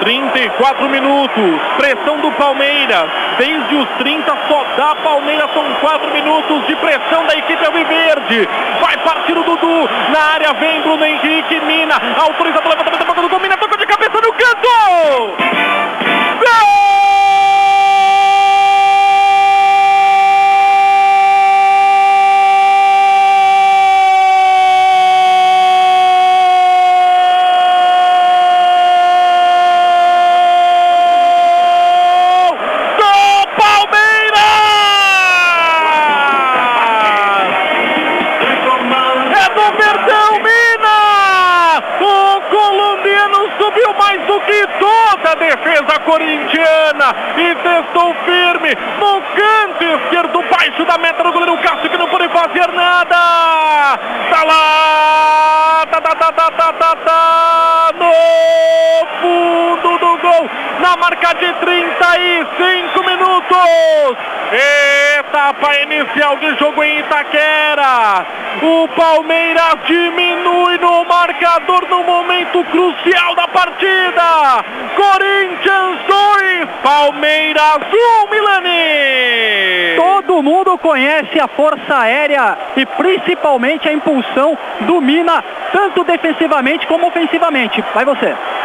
34 minutos, pressão do Palmeiras, desde os 30 só dá Palmeiras, são 4 minutos de pressão da equipe alviverde, vai partir o Dudu, na área vem Bruno Henrique, Mina, autorizado o levantamento da boca do gol, Mina tocou de cabeça no canto! Gol! Subiu mais do que toda a defesa corintiana e testou firme no canto esquerdo, baixo da meta do goleiro Cássio, que não pôde fazer nada. Tá lá, no fundo do gol, na marca de 35 minutos. Etapa inicial de jogo em Itaquera. O Palmeiras diminui no marcador no momento crucial da partida. Corinthians 2, Palmeiras 1, Milani. Todo mundo conhece a força aérea e principalmente a impulsão do Mina, tanto defensivamente como ofensivamente. Vai você.